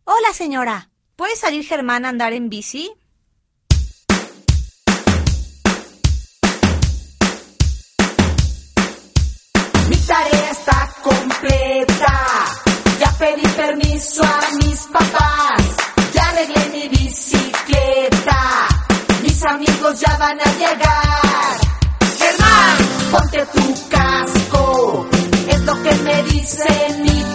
Hola, señora. ¿Puede salir Germán a andar en bici? Mi tarea está completa. Ya pedí permiso a mis papás. Ya arreglé mi bicicleta. Mis amigos ya van a llegar. Germán, ponte tu casco. Es lo que me dice mi